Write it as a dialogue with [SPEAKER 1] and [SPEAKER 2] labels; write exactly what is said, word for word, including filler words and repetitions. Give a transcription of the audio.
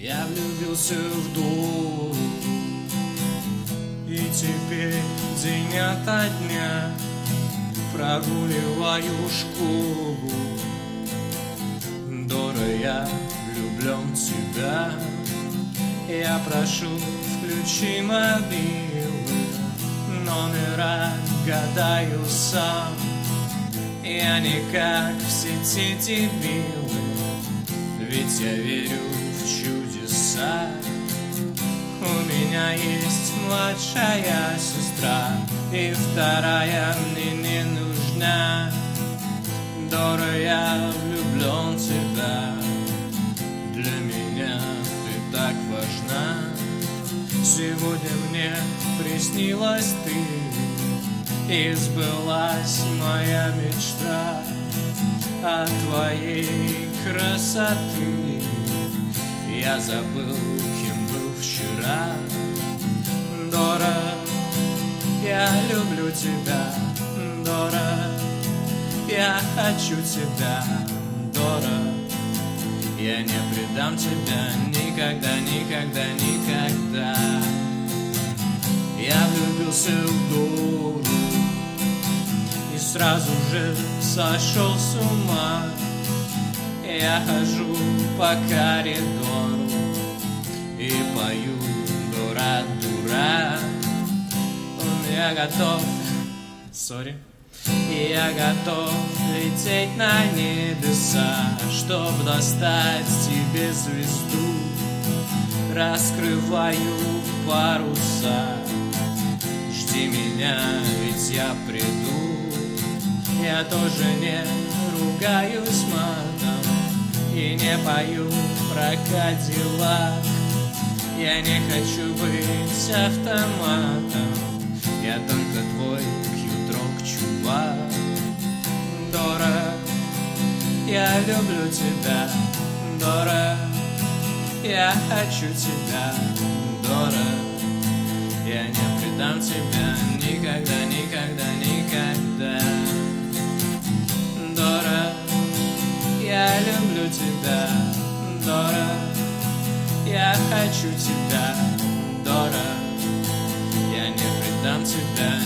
[SPEAKER 1] Я влюбился в Дору, и теперь день ото дня прогуливаю школу. Дора, я влюблен в тебя. Я прошу, включи мобилы, номера гадаю сам. Я не как все те дебилы, ведь я верю в чудеса. У меня есть младшая сестра, и вторая мне не нужна. Дора, я влюблен в тебя. Для меня ты так важна. Сегодня мне приснилась ты, и сбылась моя мечта от твоей красоты. Я забыл, кем был вчера. Дора, я люблю тебя. Дора, я хочу тебя. Дора, я не предам тебя никогда, никогда, никогда. Я влюбился в Дору и сразу же сошел с ума. Я хожу по коридору и пою дура, дура. Я готов, сори, я готов лететь на небеса, чтоб достать тебе звезду. Раскрываю паруса, жди меня, ведь я приду. Я тоже не ругаюсь матом и не пою про Кадиллак. Я не хочу быть автоматом, я только твой кьютрок чувак. Дора, я люблю тебя. Дора, я хочу тебя. Дора, я не предам тебя никогда, никогда, никогда. Дора, я люблю тебя. Дора, я хочу тебя. Дора, я не предам тебя